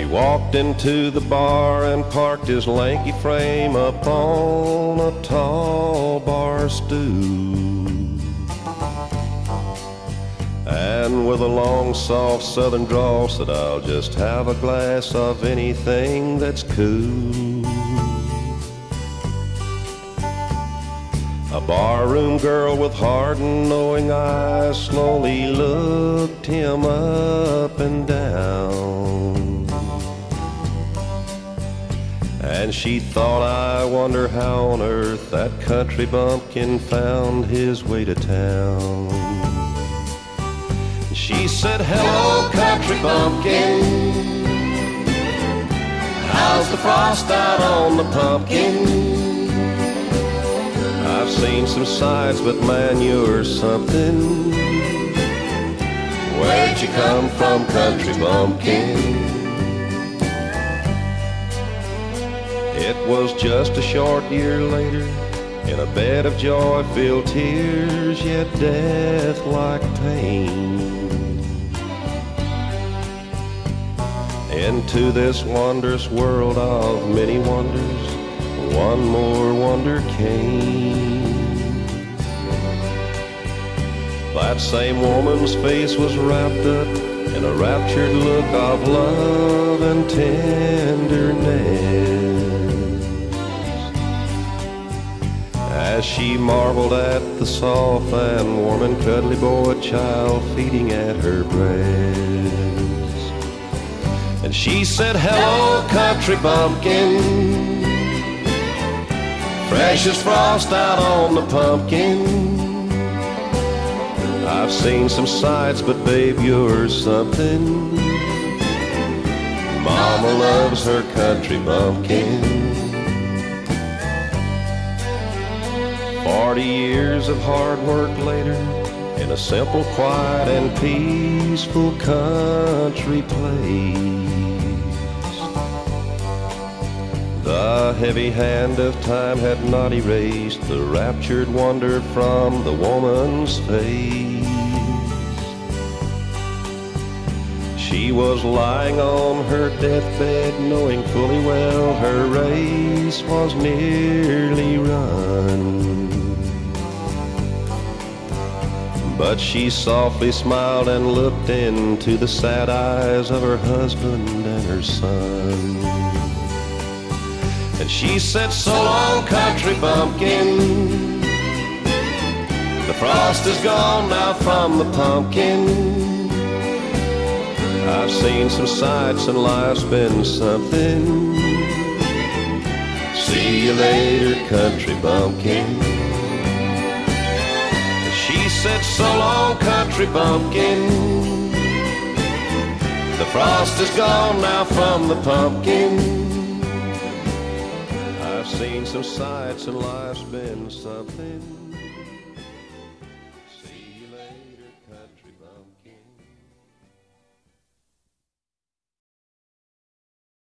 walked into the bar and parked his lanky frame upon a tall bar stool. And with a long, soft southern drawl said, I'll just have a glass of anything that's cool. A barroom girl with hard and knowing eyes slowly looked him up and down. And she thought, I wonder how on earth that country bumpkin found his way to town. She said, hello, country bumpkin. How's the frost out on the pumpkin? I've seen some sights, but man, you're something. Where'd you come from, country bumpkin? It was just a short year later, in a bed of joy-filled tears, yet death-like pain. Into this wondrous world of many wonders, one more wonder came. That same woman's face was wrapped up in a raptured look of love and tenderness, as she marveled at the soft and warm and cuddly boy child feeding at her breast. And she said, hello, country bumpkin. Fresh as frost out on the pumpkin. I've seen some sights, but babe, you're something. Mama loves her country bumpkin. 40 years of hard work later, in a simple, quiet, and peaceful country place, the heavy hand of time had not erased the raptured wonder from the woman's face. She was lying on her deathbed, knowing fully well her race was nearly run. But she softly smiled and looked into the sad eyes of her husband and her son. And she said, so long, country bumpkin. The frost is gone now from the pumpkin. I've seen some sights and life's been something. See you later, country bumpkin. She said, so long, country bumpkin. The frost is gone now from the pumpkin. I've seen some sights and life's been something.